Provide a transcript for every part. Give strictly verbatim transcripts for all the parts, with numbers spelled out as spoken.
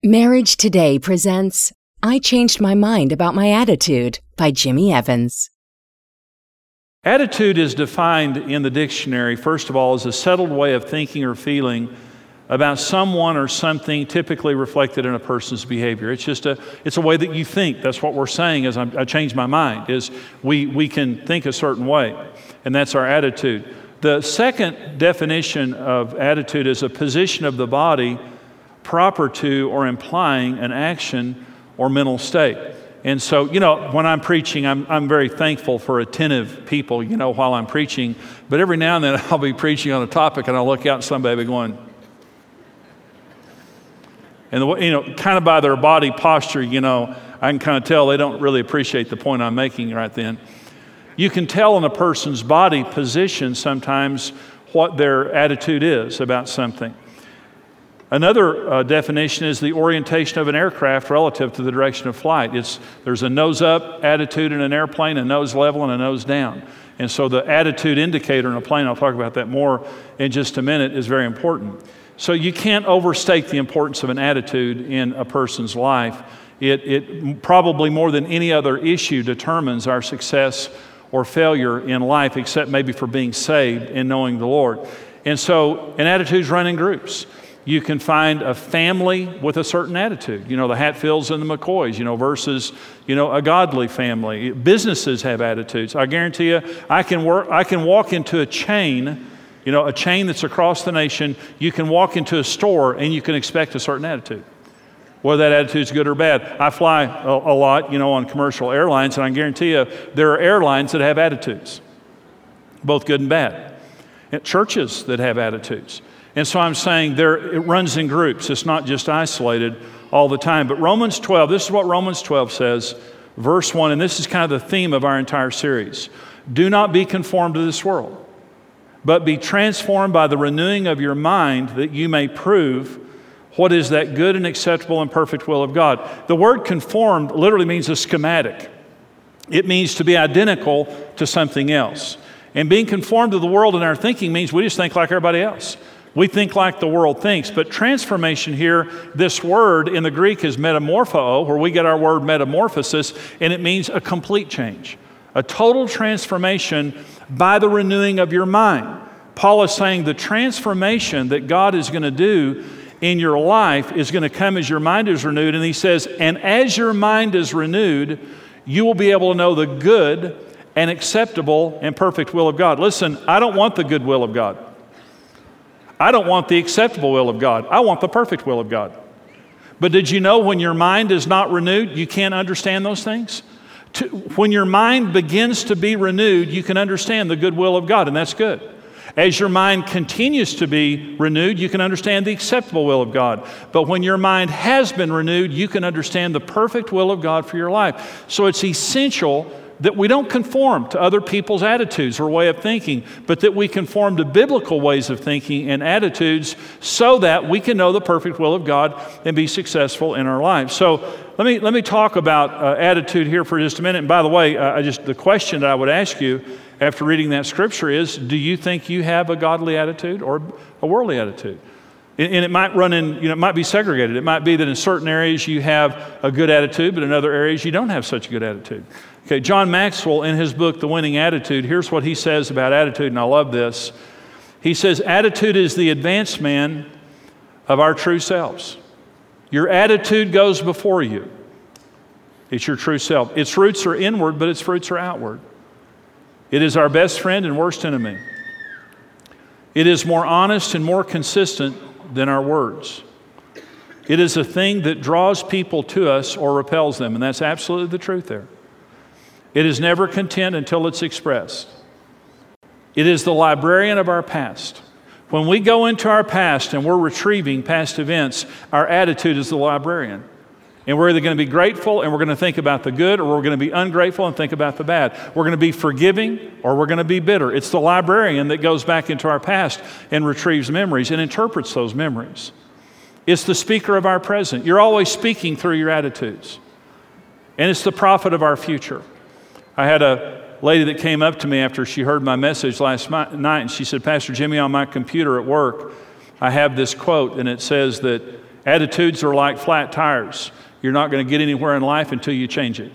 Marriage Today presents I Changed My Mind About My Attitude by Jimmy Evans. Attitude is defined in the dictionary, first of all, as a settled way of thinking or feeling about someone or something typically reflected in a person's behavior. It's just a, it's a way that you think. That's what we're saying as I'm, I changed my mind, is we, we can think a certain way, and that's our attitude. The second definition of attitude is a position of the body proper to or implying an action or mental state. And so, you know, when I'm preaching, I'm I'm very thankful for attentive people, you know, while I'm preaching. But every now and then I'll be preaching on a topic and I'll look out and somebody be going, and, the, you know, kind of by their body posture, you know, I can kind of tell they don't really appreciate the point I'm making right then. You can tell in a person's body position sometimes what their attitude is about something. Another uh, definition is the orientation of an aircraft relative to the direction of flight. It's, there's a nose-up attitude in an airplane, a nose level, and a nose down. And so the attitude indicator in a plane, I'll talk about that more in just a minute, is very important. So you can't overstate the importance of an attitude in a person's life. It, it probably more than any other issue determines our success or failure in life, except maybe for being saved and knowing the Lord. And so an attitudes run in groups. You can find a family with a certain attitude, you know, the Hatfields and the McCoys, you know, versus, you know, a godly family. Businesses have attitudes. I guarantee you, I can work, I can walk into a chain, you know, a chain that's across the nation. You can walk into a store and you can expect a certain attitude, whether that attitude is good or bad. I fly a, a lot, you know, on commercial airlines, and I guarantee you, there are airlines that have attitudes, both good and bad. And churches that have attitudes. And so I'm saying there, it runs in groups. It's not just isolated all the time. But Romans twelve, this is what Romans twelve says, verse one, and this is kind of the theme of our entire series. Do not be conformed to this world, but be transformed by the renewing of your mind, that you may prove what is that good and acceptable and perfect will of God. The word conformed literally means a schematic. It means to be identical to something else. And being conformed to the world in our thinking means we just think like everybody else. We think like the world thinks, but transformation here, this word in the Greek is metamorpho, where we get our word metamorphosis, and it means a complete change, a total transformation by the renewing of your mind. Paul is saying the transformation that God is going to do in your life is going to come as your mind is renewed, and he says, and as your mind is renewed, you will be able to know the good and acceptable and perfect will of God. Listen, I don't want the good will of God. I don't want the acceptable will of God. I want the perfect will of God. But did you know when your mind is not renewed, you can't understand those things? To, when your mind begins to be renewed, you can understand the good will of God, and that's good. As your mind continues to be renewed, you can understand the acceptable will of God. But when your mind has been renewed, you can understand the perfect will of God for your life. So it's essential that we don't conform to other people's attitudes or way of thinking, but that we conform to biblical ways of thinking and attitudes so that we can know the perfect will of God and be successful in our lives. So let me let me talk about uh, attitude here for just a minute. And by the way, uh, I just the question that I would ask you after reading that scripture is, do you think you have a godly attitude or a worldly attitude? And, and it might run in, you know, it might be segregated. It might be that in certain areas you have a good attitude, but in other areas you don't have such a good attitude. Okay, John Maxwell, in his book, The Winning Attitude, here's what he says about attitude, and I love this. He says, attitude is the advanced man of our true selves. Your attitude goes before you. It's your true self. Its roots are inward, but its fruits are outward. It is our best friend and worst enemy. It is more honest and more consistent than our words. It is a thing that draws people to us or repels them, and that's absolutely the truth there. It is never content until it's expressed. It is the librarian of our past. When we go into our past and we're retrieving past events, our attitude is the librarian. And we're either going to be grateful and we're going to think about the good, or we're going to be ungrateful and think about the bad. We're going to be forgiving or we're going to be bitter. It's the librarian that goes back into our past and retrieves memories and interprets those memories. It's the speaker of our present. You're always speaking through your attitudes. And it's the prophet of our future. I had a lady that came up to me after she heard my message last night, and she said, Pastor Jimmy, on my computer at work, I have this quote, and it says that Attitudes are like flat tires. You're not going to get anywhere in life until you change it.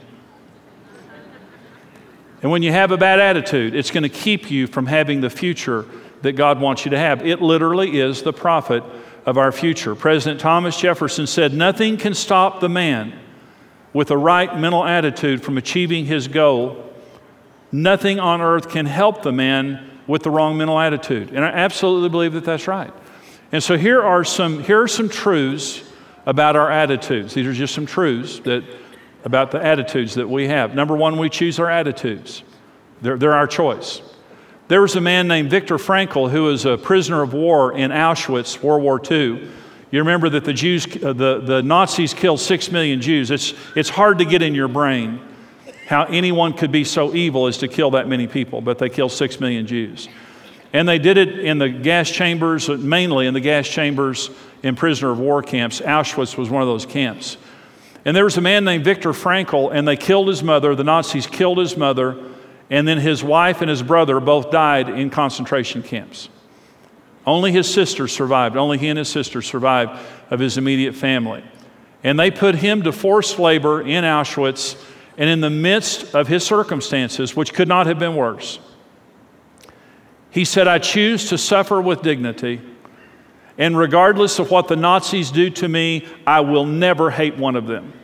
And when you have a bad attitude, it's going to keep you from having the future that God wants you to have. It literally is the profit of our future. President Thomas Jefferson said, "Nothing can stop the man with a right mental attitude from achieving his goal. Nothing on earth can help the man with the wrong mental attitude." And I absolutely believe that that's right. And so here are some here are some truths about our attitudes. These are just some truths that about the attitudes that we have. Number one, we choose our attitudes. They're, they're our choice. There was a man named Viktor Frankl who was a prisoner of war in Auschwitz, World War Two. You remember that the Jews, uh, the, the Nazis killed six million Jews. It's, it's hard to get in your brain how anyone could be so evil as to kill that many people, but they killed six million Jews. And they did it in the gas chambers, mainly in the gas chambers in prisoner of war camps. Auschwitz was one of those camps. And there was a man named Viktor Frankl, and they killed his mother. The Nazis killed his mother, and then his wife and his brother both died in concentration camps. Only his sister survived. Only he and his sister survived of his immediate family. And they put him to forced labor in Auschwitz, and in the midst of his circumstances, which could not have been worse, he said, "I choose to suffer with dignity, and regardless of what the Nazis do to me, I will never hate one of them."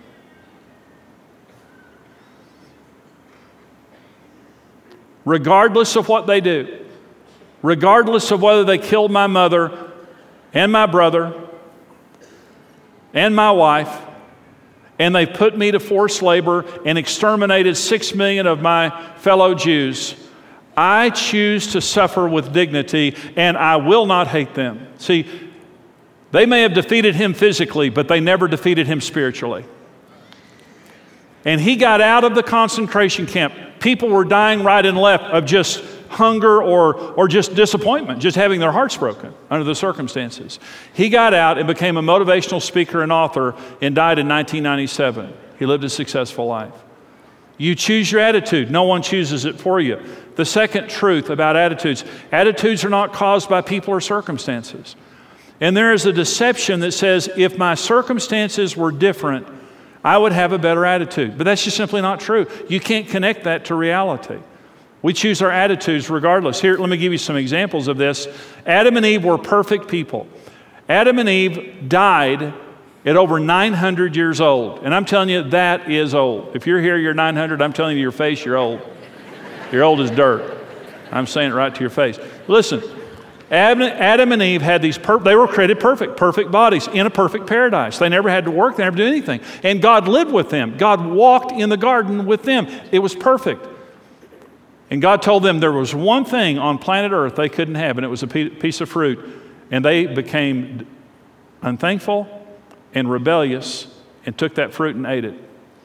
Regardless of what they do, regardless of whether they killed my mother and my brother and my wife, and they put me to forced labor and exterminated six million of my fellow Jews, I choose to suffer with dignity, and I will not hate them. See, they may have defeated him physically, but they never defeated him spiritually. And he got out of the concentration camp. People were dying right and left of just hunger or, or just disappointment, just having their hearts broken under the circumstances. He got out and became a motivational speaker and author and died in nineteen ninety-seven. He lived a successful life. You choose your attitude. No one chooses it for you. The second truth about attitudes, attitudes are not caused by people or circumstances. And there is a deception that says, if my circumstances were different, I would have a better attitude. But that's just simply not true. You can't connect that to reality. We choose our attitudes regardless. Here, let me give you some examples of this. Adam and Eve were perfect people. Adam and Eve died at over nine hundred years old. And I'm telling you, that is old. If you're here, you're nine hundred, I'm telling you to your face, you're old. You're old as dirt. I'm saying it right to your face. Listen, Adam and Eve had these, per- they were created perfect, perfect bodies in a perfect paradise. They never had to work, they never did anything. And God lived with them. God walked in the garden with them. It was perfect. And God told them there was one thing on planet Earth they couldn't have, and it was a piece of fruit. And they became unthankful and rebellious and took that fruit and ate it.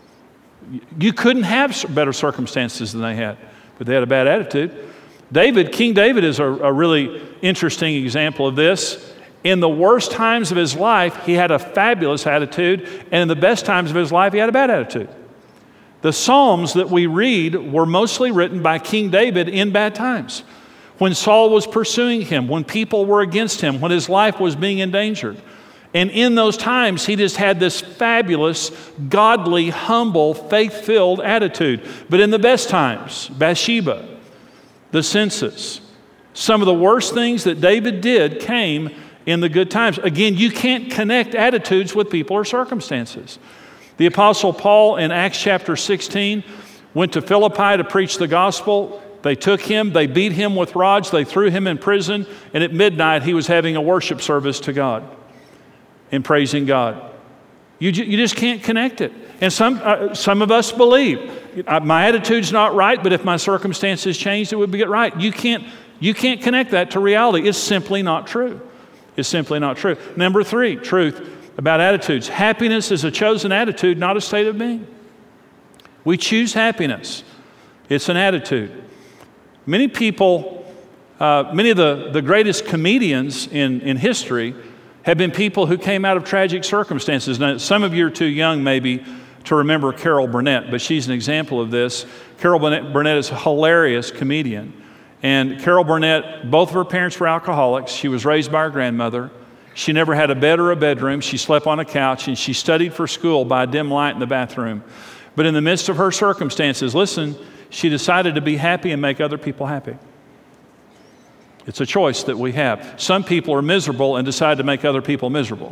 You couldn't have better circumstances than they had, but they had a bad attitude. David, King David is a, a really interesting example of this. In the worst times of his life, he had a fabulous attitude, and in the best times of his life, he had a bad attitude. The Psalms that we read were mostly written by King David in bad times, when Saul was pursuing him, when people were against him, when his life was being endangered. And in those times, he just had this fabulous, godly, humble, faith-filled attitude. But in the best times, Bathsheba, the census, some of the worst things that David did came in the good times. Again, you can't connect attitudes with people or circumstances. The Apostle Paul in Acts chapter sixteen went to Philippi to preach the gospel. They took him, they beat him with rods, they threw him in prison, and at midnight he was having a worship service to God and praising God. You, ju- you just can't connect it. And some, uh, some of us believe, uh, my attitude's not right, but if my circumstances changed, it would get right. You can't, you can't connect that to reality. It's simply not true. It's simply not true. Number three, truth about attitudes. Happiness is a chosen attitude, not a state of being. We choose happiness. It's an attitude. Many people, uh, many of the, the greatest comedians in, in history have been people who came out of tragic circumstances. Now, some of you are too young maybe to remember Carol Burnett, but she's an example of this. Carol Burnett, Burnett is a hilarious comedian. And Carol Burnett, both of her parents were alcoholics. She was raised by her grandmother. She never had a bed or a bedroom. She slept on a couch, and she studied for school by a dim light in the bathroom. But in the midst of her circumstances, listen, she decided to be happy and make other people happy. It's a choice that we have. Some people are miserable and decide to make other people miserable.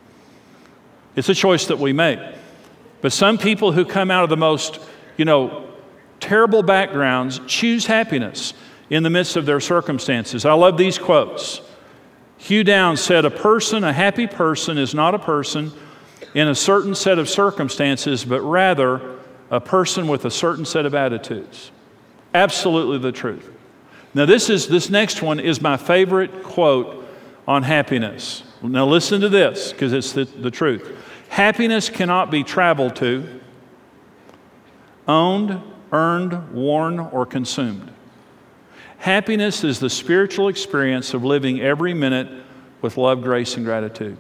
It's a choice that we make. But some people who come out of the most, you know, terrible backgrounds choose happiness in the midst of their circumstances. I love these quotes. Hugh Downs said, a person, a happy person is not a person in a certain set of circumstances, but rather a person with a certain set of attitudes. Absolutely the truth. Now this is this next one is my favorite quote on happiness. Now listen to this, because it's the, the truth. Happiness cannot be traveled to, owned, earned, worn, or consumed. Happiness is the spiritual experience of living every minute with love, grace, and gratitude.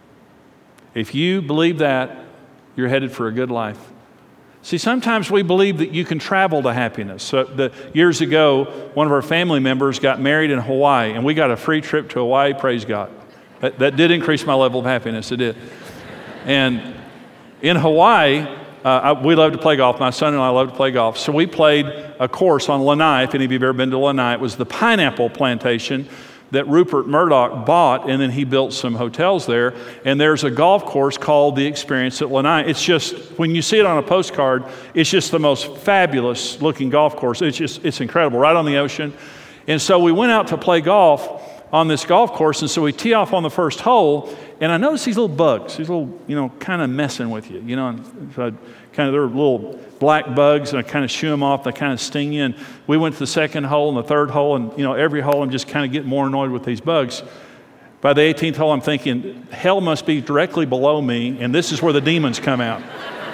If you believe that, you're headed for a good life. See, sometimes we believe that you can travel to happiness. So the, years ago, one of our family members got married in Hawaii, and we got a free trip to Hawaii, praise God. That, that did increase my level of happiness, it did. And in Hawaii, uh, I, we love to play golf. My son and I love to play golf. So we played a course on Lanai. If any of you have ever been to Lanai, it was the pineapple plantation that Rupert Murdoch bought, and then he built some hotels there. And there's a golf course called The Experience at Lanai. It's just, when you see it on a postcard, it's just the most fabulous looking golf course. It's just, it's incredible, right on the ocean. And so we went out to play golf on this golf course, and so we tee off on the first hole, and I noticed these little bugs, these little, you know, kind of messing with you, you know, and so I kind of, they're little black bugs, and I kind of shoo them off, they kind of sting you, and we went to the second hole and the third hole, and, you know, every hole I'm just kind of getting more annoyed with these bugs. By the eighteenth hole, I'm thinking, hell must be directly below me, and this is where the demons come out.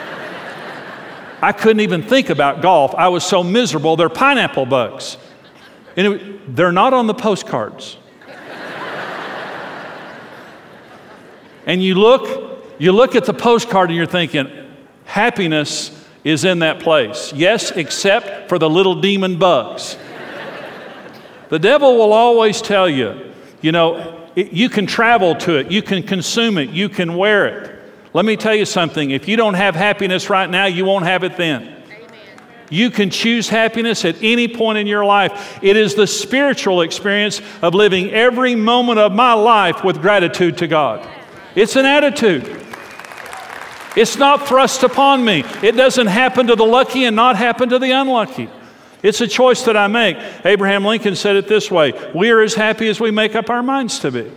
I couldn't even think about golf. I was so miserable. They're pineapple bugs. And it, they're not on the postcards. And you look, you look at the postcard and you're thinking, happiness is in that place. Yes, except for the little demon bugs. The devil will always tell you, you know, it, you can travel to it, you can consume it, you can wear it. Let me tell you something, if you don't have happiness right now, you won't have it then. Amen. You can choose happiness at any point in your life. It is the spiritual experience of living every moment of my life with gratitude to God. It's an attitude. It's not thrust upon me. It doesn't happen to the lucky and not happen to the unlucky. It's a choice that I make. Abraham Lincoln said it this way, we are as happy as we make up our minds to be.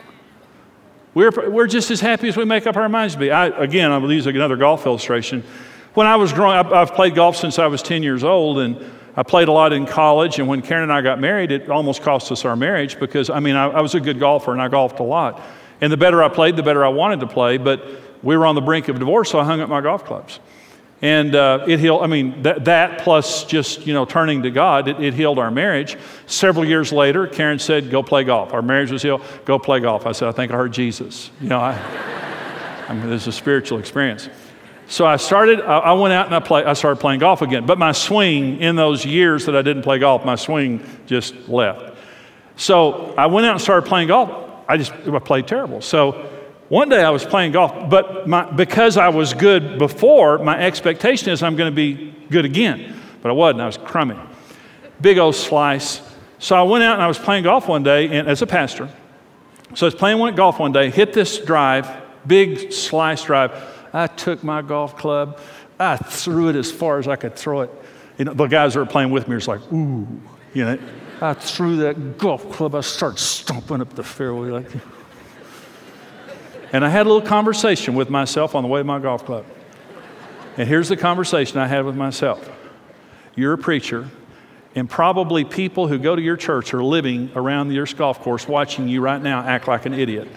We're, we're just as happy as we make up our minds to be. I, again, I will use another golf illustration. When I was growing up, I've played golf since I was ten years old, and I played a lot in college, and when Karen and I got married, it almost cost us our marriage because, I mean, I, I was a good golfer, and I golfed a lot. And the better I played, the better I wanted to play, but we were on the brink of divorce, so I hung up my golf clubs. And uh, it healed, I mean, that, that plus just, you know, turning to God, it, it healed our marriage. Several years later, Karen said, go play golf. Our marriage was healed, go play golf. I said, I think I heard Jesus. You know, I, I mean, this is a spiritual experience. So I started, I, I went out and I, play, I started playing golf again. But my swing, in those years that I didn't play golf, my swing just left. So I went out and started playing golf. I just I played terrible. So one day I was playing golf, but my, because I was good before, my expectation is I'm going to be good again. But I wasn't. I was crummy. Big old slice. So I went out and I was playing golf one day and, as a pastor. So I was playing one golf one day, hit this drive, big slice drive. I took my golf club. I threw it as far as I could throw it. You know, the guys that were playing with me were like, ooh, you know. I threw that golf club. I started stomping up the fairway like that. And I had a little conversation with myself on the way to my golf club. And here's the conversation I had with myself. You're a preacher, and probably people who go to your church are living around your golf course watching you right now act like an idiot.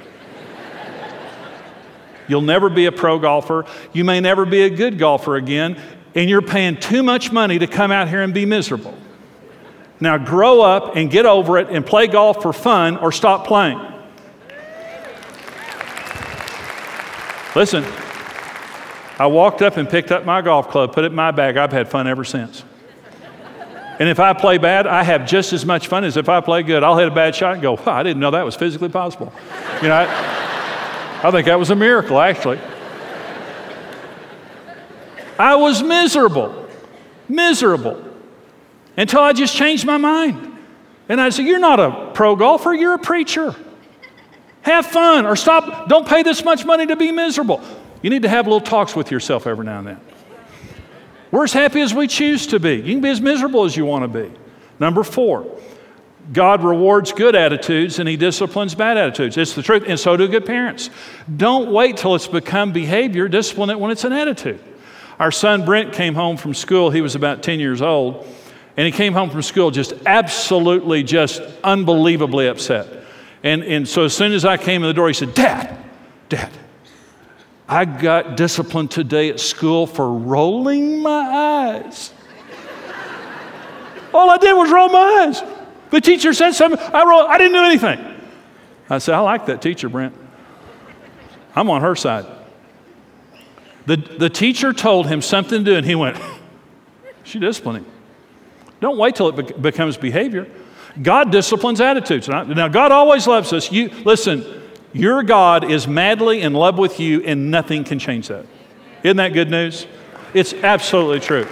You'll never be a pro golfer. You may never be a good golfer again, and you're paying too much money to come out here and be miserable. Now grow up and get over it and play golf for fun or stop playing. Listen, I walked up and picked up my golf club, put it in my bag. I've had fun ever since. And if I play bad, I have just as much fun as if I play good. I'll hit a bad shot and go, wow, I didn't know that was physically possible. You know, I, I think that was a miracle, actually. I was miserable, miserable, until I just changed my mind. And I said, you're not a pro golfer, you're a preacher. Have fun, or stop, don't pay this much money to be miserable. You need to have little talks with yourself every now and then. We're as happy as we choose to be. You can be as miserable as you want to be. Number four, God rewards good attitudes and He disciplines bad attitudes. It's the truth, and so do good parents. Don't wait till it's become behavior. Discipline it when it's an attitude. Our son Brent came home from school. He was about ten years old, and he came home from school just absolutely, just unbelievably upset. And, and so as soon as I came in the door, he said, Dad, Dad, I got disciplined today at school for rolling my eyes. All I did was roll my eyes. The teacher said something, I rolled, I didn't do anything. I said, I like that teacher, Brent. I'm on her side. The, the teacher told him something to do, and he went, she disciplined him. Don't wait till it be- becomes behavior. God disciplines attitudes. Now, God always loves us. You listen, your God is madly in love with you, and nothing can change that. Isn't that good news? It's absolutely true.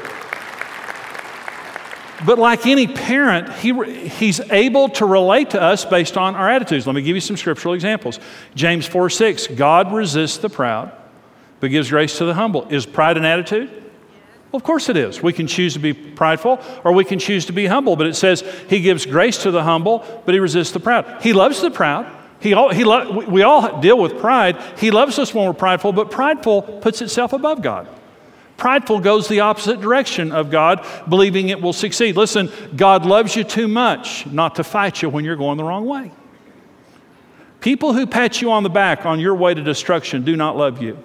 But like any parent, he, he's able to relate to us based on our attitudes. Let me give you some scriptural examples. James four six, God resists the proud, but gives grace to the humble. Is pride an attitude? Well, of course it is. We can choose to be prideful, or we can choose to be humble. But it says He gives grace to the humble, but He resists the proud. He loves the proud. He, all, he lo- we all deal with pride. He loves us when we're prideful, but prideful puts itself above God. Prideful goes the opposite direction of God, believing it will succeed. Listen, God loves you too much not to fight you when you're going the wrong way. People who pat you on the back on your way to destruction do not love you.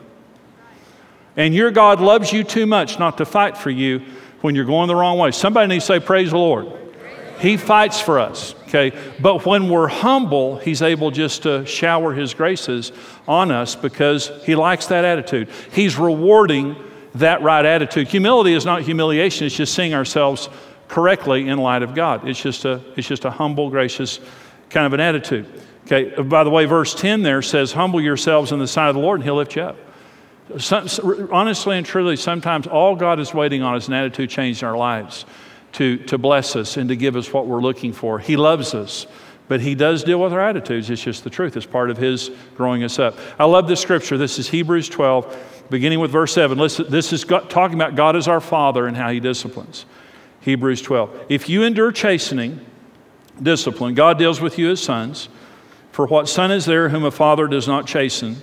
And your God loves you too much not to fight for you when you're going the wrong way. Somebody needs to say, praise the Lord. He fights for us, okay? But when we're humble, He's able just to shower His graces on us because He likes that attitude. He's rewarding that right attitude. Humility is not humiliation. It's just seeing ourselves correctly in light of God. It's just a, it's just a humble, gracious kind of an attitude. Okay, by the way, verse ten there says, humble yourselves in the sight of the Lord and He'll lift you up. Some, honestly and truly, sometimes all God is waiting on is an attitude change in our lives to, to bless us and to give us what we're looking for. He loves us, but He does deal with our attitudes. It's just the truth. It's part of His growing us up. I love this scripture. This is Hebrews twelve, beginning with verse seven. Listen, this is God, talking about God as our Father and how He disciplines. Hebrews twelve. If you endure chastening, discipline, God deals with you as sons. For what son is there whom a father does not chasten?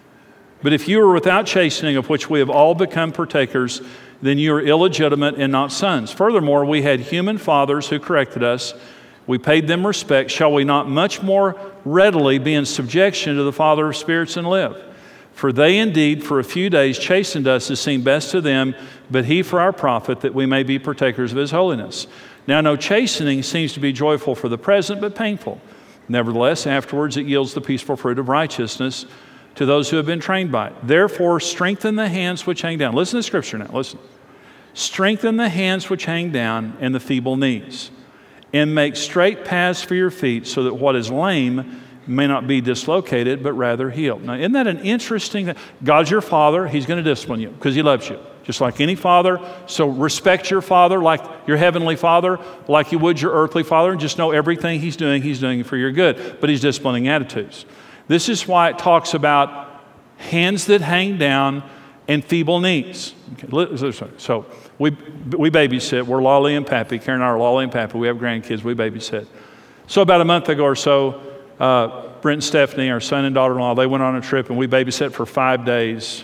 But if you are without chastening, of which we have all become partakers, then you are illegitimate and not sons. Furthermore, we had human fathers who corrected us. We paid them respect. Shall we not much more readily be in subjection to the Father of spirits and live? For they indeed for a few days chastened us as seemed best to them, but He for our profit, that we may be partakers of His holiness. Now no chastening seems to be joyful for the present, but painful. Nevertheless, afterwards it yields the peaceful fruit of righteousness to those who have been trained by it. Therefore, strengthen the hands which hang down. Listen to Scripture now, listen. Strengthen the hands which hang down and the feeble knees, and make straight paths for your feet, so that what is lame may not be dislocated, but rather healed. Now, isn't that an interesting thing? God's your Father. He's going to discipline you because He loves you, just like any father. So respect your father like your heavenly Father, like you would your earthly father, and just know everything He's doing, He's doing it for your good. But He's disciplining attitudes. This is why it talks about hands that hang down and feeble knees. Okay, so we we babysit. We're Lolly and Pappy. Karen and I are Lolly and Pappy. We have grandkids. We babysit. So about a month ago or so, uh, Brent and Stephanie, our son and daughter-in-law, they went on a trip, and we babysat for five days.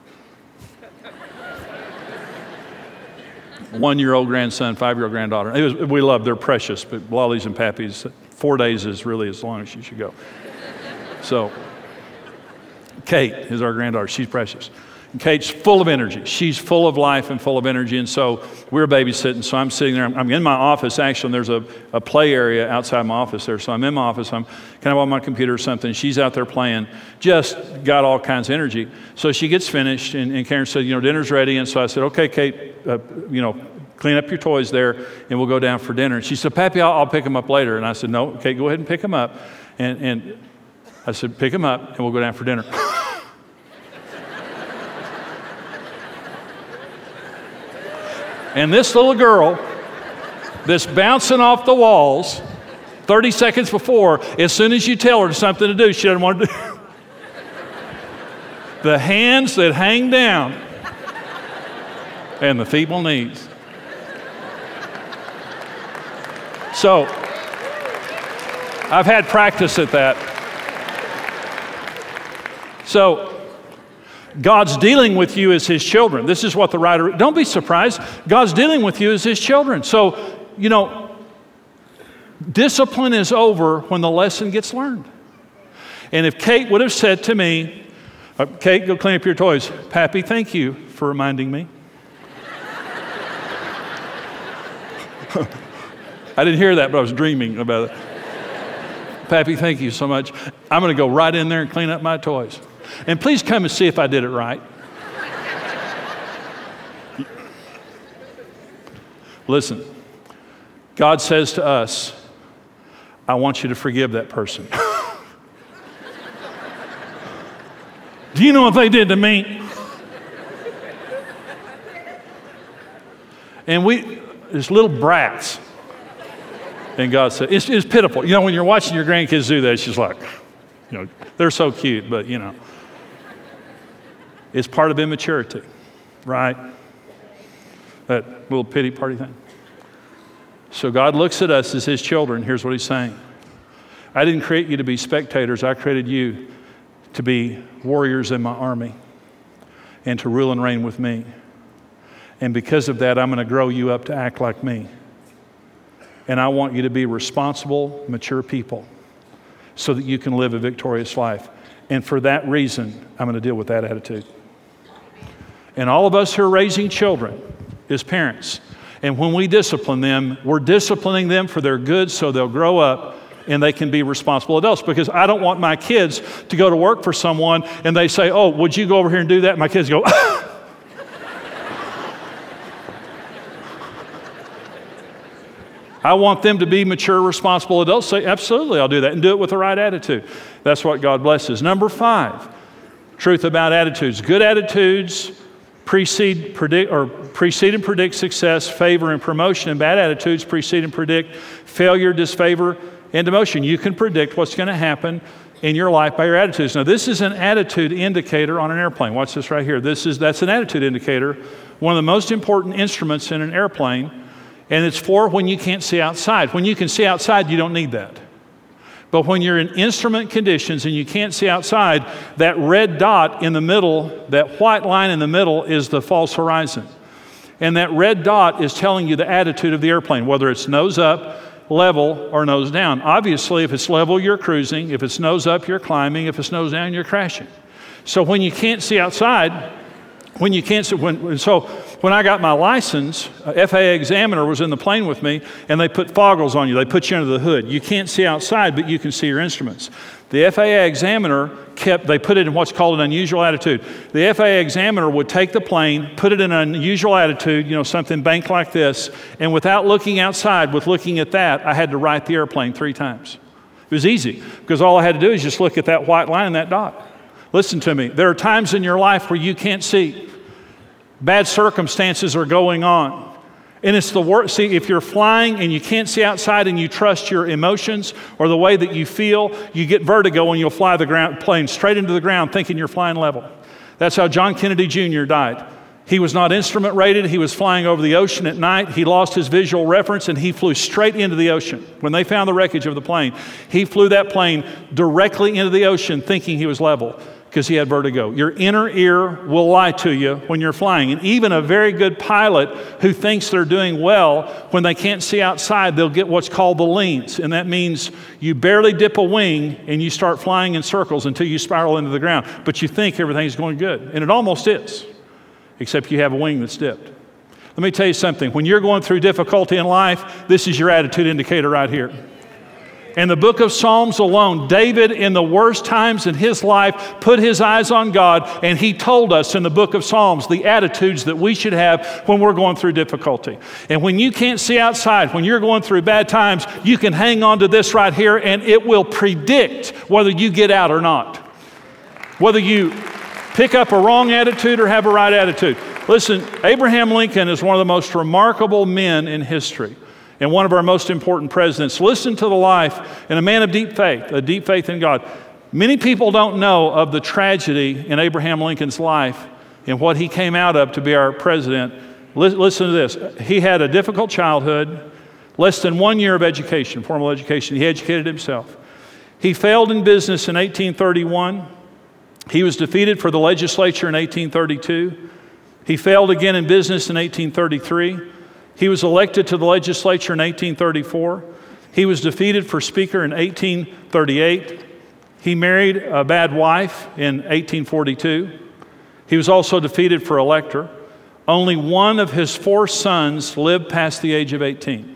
One-year-old grandson, five-year-old granddaughter. It was, we love. They're precious, but Lollies and Pappies, four days is really as long as you should go. So, Kate is our granddaughter. She's precious. And Kate's full of energy. She's full of life and full of energy. And so we're babysitting. So I'm sitting there. I'm, I'm in my office, actually, and there's a, a play area outside my office there. So I'm in my office. I'm kind of on my computer or something. She's out there playing. Just got all kinds of energy. So she gets finished, and, and Karen said, you know, dinner's ready. And so I said, okay, Kate, uh, you know, clean up your toys there, and we'll go down for dinner. And she said, Pappy, I'll, I'll pick them up later. And I said, no, okay, go ahead and pick them up. And, and I said, pick them up, and we'll go down for dinner. And this little girl that's bouncing off the walls thirty seconds before, as soon as you tell her something to do, she doesn't want to do. The hands that hang down and the feeble knees. So, I've had practice at that. So, God's dealing with you as His children. This is what the writer, don't be surprised. God's dealing with you as His children. So, you know, discipline is over when the lesson gets learned. And if Kate would have said to me, uh, Kate, go clean up your toys. Pappy, thank you for reminding me. I didn't hear that, but I was dreaming about it. Pappy, thank you so much. I'm going to go right in there and clean up my toys. And please come and see if I did it right. Listen, God says to us, I want you to forgive that person. Do you know what they did to me? And we, there's little brats. And God said, it's, it's pitiful. You know, when you're watching your grandkids do that, it's just like, you know, they're so cute, but you know. It's part of immaturity, right? That little pity party thing. So God looks at us as His children. Here's what He's saying. I didn't create you to be spectators. I created you to be warriors in my army and to rule and reign with me. And because of that, I'm going to grow you up to act like me. And I want you to be responsible, mature people so that you can live a victorious life. And for that reason, I'm going to deal with that attitude. And all of us who are raising children as parents, and when we discipline them, we're disciplining them for their good so they'll grow up and they can be responsible adults. Because I don't want my kids to go to work for someone and they say, oh, would you go over here and do that? And my kids go, I want them to be mature, responsible adults. Say, absolutely, I'll do that, and do it with the right attitude. That's what God blesses. Number five, truth about attitudes. Good attitudes precede, predict, or precede and predict success, favor, and promotion. And bad attitudes precede and predict failure, disfavor, and demotion. You can predict what's going to happen in your life by your attitudes. Now, this is an attitude indicator on an airplane. Watch this right here. This is that's an attitude indicator, one of the most important instruments in an airplane. And it's for when you can't see outside. When you can see outside, you don't need that. But when you're in instrument conditions and you can't see outside, that red dot in the middle, that white line in the middle is the false horizon. And that red dot is telling you the attitude of the airplane, whether it's nose up, level, or nose down. Obviously, if it's level, you're cruising. If it's nose up, you're climbing. If it's nose down, you're crashing. So when you can't see outside, when you can't see, when, so when I got my license, a F A A examiner was in the plane with me, and they put foggles on you. They put you under the hood. You can't see outside, but you can see your instruments. The F A A examiner kept, they put it in what's called an unusual attitude. The F A A examiner would take the plane, put it in an unusual attitude, you know, something banked like this, and without looking outside, with looking at that, I had to write the airplane three times. It was easy, because all I had to do is just look at that white line and that dot. Listen to me. There are times in your life where you can't see. Bad circumstances are going on. And it's the worst. See, if you're flying and you can't see outside and you trust your emotions or the way that you feel, you get vertigo and you'll fly the ground, plane straight into the ground thinking you're flying level. That's how John Kennedy Junior died. He was not instrument rated. He was flying over the ocean at night. He lost his visual reference and he flew straight into the ocean. When they found the wreckage of the plane, he flew that plane directly into the ocean thinking he was level, because he had vertigo. Your inner ear will lie to you when you're flying. And even a very good pilot who thinks they're doing well, when they can't see outside, they'll get what's called the leans. And that means you barely dip a wing and you start flying in circles until you spiral into the ground. But you think everything's going good. And it almost is, except you have a wing that's dipped. Let me tell you something. When you're going through difficulty in life, this is your attitude indicator right here. In the book of Psalms alone, David, in the worst times in his life, put his eyes on God, and he told us in the book of Psalms the attitudes that we should have when we're going through difficulty. And when you can't see outside, when you're going through bad times, you can hang on to this right here, and it will predict whether you get out or not. Whether you pick up a wrong attitude or have a right attitude. Listen, Abraham Lincoln is one of the most remarkable men in history and one of our most important presidents. Listen to the life and a man of deep faith, a deep faith in God. Many people don't know of the tragedy in Abraham Lincoln's life and what he came out of to be our president. Listen to this. He had a difficult childhood, less than one year of education, formal education. He educated himself. He failed in business in eighteen thirty-one. He was defeated for the legislature in eighteen thirty-two. He failed again in business in eighteen thirty-three. He was elected to the legislature in eighteen thirty-four. He was defeated for speaker in eighteen thirty-eight. He married a bad wife in eighteen forty-two. He was also defeated for elector. Only one of his four sons lived past the age of eighteen.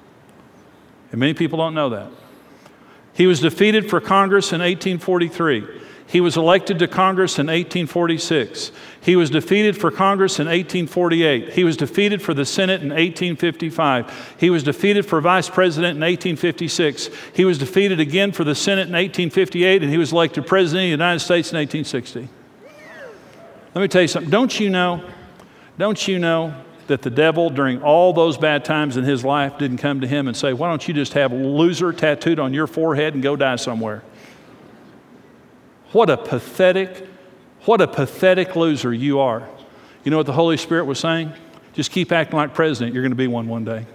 And many people don't know that. He was defeated for Congress in eighteen forty-three. He was elected to Congress in eighteen forty-six. He was defeated for Congress in eighteen forty-eight. He was defeated for the Senate in eighteen fifty-five. He was defeated for vice president in eighteen fifty-six. He was defeated again for the Senate in eighteen fifty-eight, and he was elected president of the United States in eighteen sixty. Let me tell you something. Don't you know, don't you know that the devil, during all those bad times in his life, didn't come to him and say, why don't you just have loser tattooed on your forehead and go die somewhere? What a pathetic, what a pathetic loser you are. You know what the Holy Spirit was saying? Just keep acting like president. You're going to be one one day.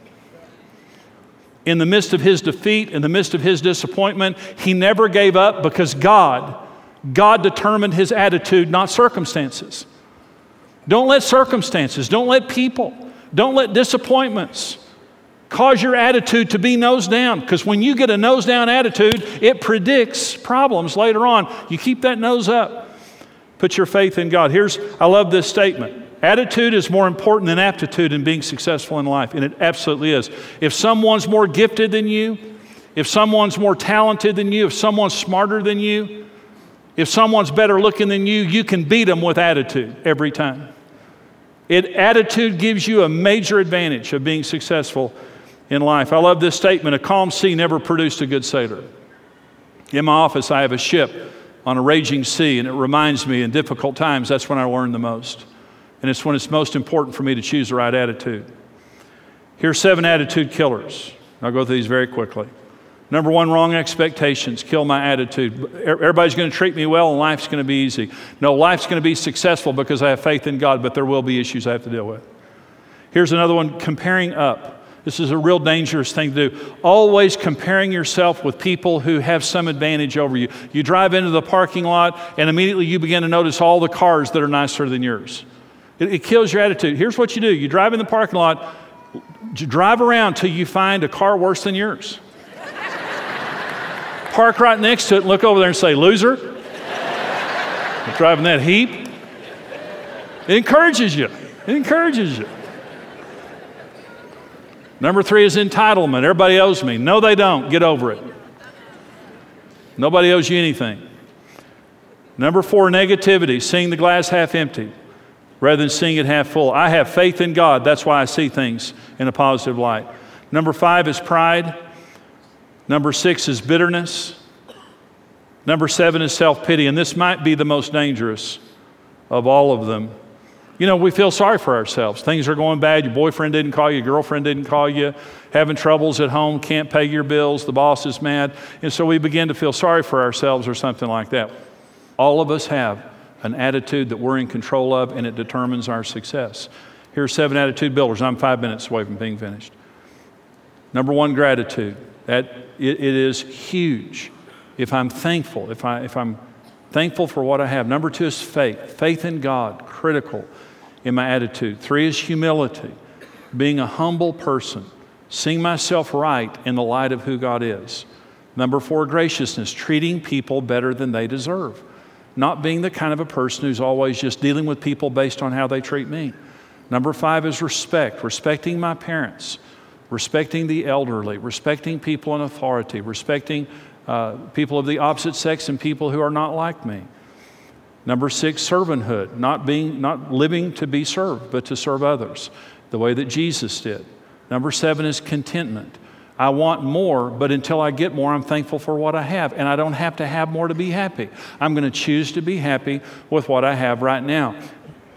In the midst of his defeat, in the midst of his disappointment, he never gave up because God, God determined his attitude, not circumstances. Don't let circumstances, don't let people, don't let disappointments cause your attitude to be nose down, because when you get a nose down attitude, it predicts problems later on. You keep that nose up. Put your faith in God. Here's, I love this statement. Attitude is more important than aptitude in being successful in life, and it absolutely is. If someone's more gifted than you, if someone's more talented than you, if someone's smarter than you, if someone's better looking than you, you can beat them with attitude every time. It, attitude gives you a major advantage of being successful in life. I love this statement. A calm sea never produced a good sailor. In my office, I have a ship on a raging sea, and it reminds me in difficult times, that's when I learn the most. And it's when it's most important for me to choose the right attitude. Here's seven attitude killers. I'll go through these very quickly. Number one, wrong expectations kill my attitude. Everybody's going to treat me well and life's going to be easy. No, life's going to be successful because I have faith in God, but there will be issues I have to deal with. Here's another one, comparing up. This is a real dangerous thing to do. Always comparing yourself with people who have some advantage over you. You drive into the parking lot and immediately you begin to notice all the cars that are nicer than yours. It, it kills your attitude. Here's what you do. You drive in the parking lot, you drive around till you find a car worse than yours. Park right next to it and look over there and say, loser. You're driving that heap. It encourages you. It encourages you. Number three is entitlement. Everybody owes me. No, they don't. Get over it. Nobody owes you anything. Number four, negativity. Seeing the glass half empty rather than seeing it half full. I have faith in God. That's why I see things in a positive light. Number five is pride. Number six is bitterness. Number seven is self-pity. And this might be the most dangerous of all of them. You know, we feel sorry for ourselves. Things are going bad. Your boyfriend didn't call you. Your girlfriend didn't call you. Having troubles at home. Can't pay your bills. The boss is mad. And so we begin to feel sorry for ourselves or something like that. All of us have an attitude that we're in control of, and it determines our success. Here are seven attitude builders. I'm five minutes away from being finished. Number one, gratitude. That it, it is huge. If I'm thankful, if I if I'm thankful for what I have. Number two is faith. Faith in God, critical in my attitude. Three is humility, being a humble person, seeing myself right in the light of who God is. Number four, graciousness, treating people better than they deserve, not being the kind of a person who's always just dealing with people based on how they treat me. Number five is respect, respecting my parents, respecting the elderly, respecting people in authority, respecting uh, people of the opposite sex and people who are not like me. Number six, servanthood, not being, not living to be served, but to serve others, the way that Jesus did. Number seven is contentment. I want more, but until I get more, I'm thankful for what I have, and I don't have to have more to be happy. I'm going to choose to be happy with what I have right now.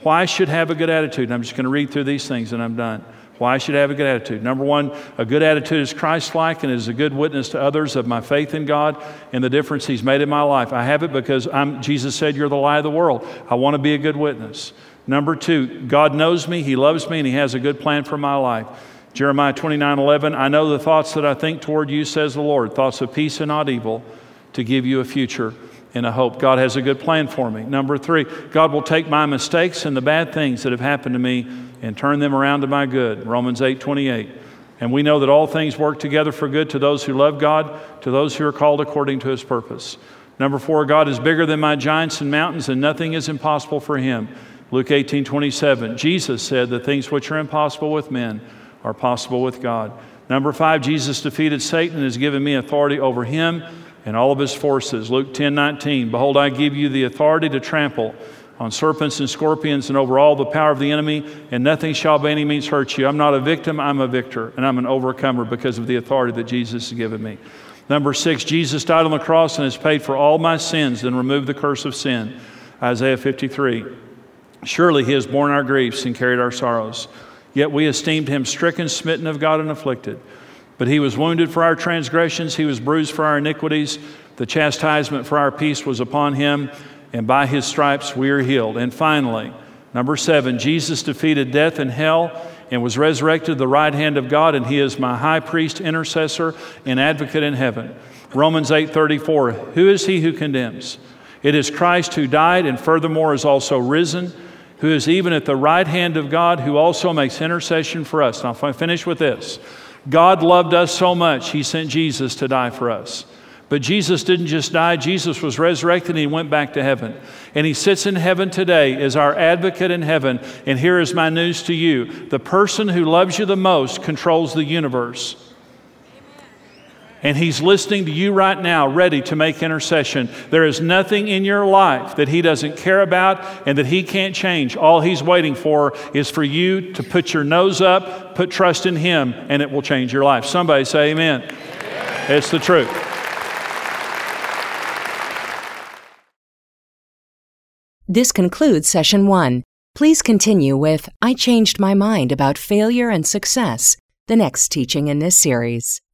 Why I should have a good attitude? And I'm just going to read through these things and I'm done. Why I should have a good attitude. Number one, a good attitude is Christ-like and is a good witness to others of my faith in God and the difference He's made in my life. I have it because I'm, Jesus said, you're the light of the world. I want to be a good witness. Number two, God knows me, He loves me, and He has a good plan for my life. Jeremiah twenty-nine eleven, I know the thoughts that I think toward you, says the Lord, thoughts of peace and not evil, to give you a future and a hope. God has a good plan for me. Number three, God will take my mistakes and the bad things that have happened to me and turn them around to my good. Romans eight twenty-eight. And we know that all things work together for good to those who love God, to those who are called according to His purpose. Number four, God is bigger than my giants and mountains, and nothing is impossible for Him. Luke eighteen twenty-seven. Jesus said, the things which are impossible with men are possible with God. Number five, Jesus defeated Satan and has given me authority over him and all of his forces. Luke ten nineteen. Behold, I give you the authority to trample on serpents and scorpions and over all the power of the enemy, and nothing shall by any means hurt you. I'm not a victim, I'm a victor, and I'm an overcomer because of the authority that Jesus has given me. Number six, Jesus died on the cross and has paid for all my sins and removed the curse of sin. Isaiah fifty-three. Surely He has borne our griefs and carried our sorrows. Yet we esteemed Him stricken, smitten of God, and afflicted. But He was wounded for our transgressions, He was bruised for our iniquities. The chastisement for our peace was upon Him, and by His stripes we are healed. And finally, number seven, Jesus defeated death and hell and was resurrected to the right hand of God, and He is my high priest, intercessor, and advocate in heaven. Romans eight thirty-four, who is He who condemns? It is Christ who died and furthermore is also risen, who is even at the right hand of God, who also makes intercession for us. Now, if I finish with this, God loved us so much, He sent Jesus to die for us. But Jesus didn't just die. Jesus was resurrected and He went back to heaven. And He sits in heaven today as our advocate in heaven. And here is my news to you. The person who loves you the most controls the universe. And He's listening to you right now, ready to make intercession. There is nothing in your life that He doesn't care about and that He can't change. All He's waiting for is for you to put your nose up, put trust in Him, and it will change your life. Somebody say amen. Amen. It's the truth. This concludes session one. Please continue with I Changed My Mind About Failure and Success, the next teaching in this series.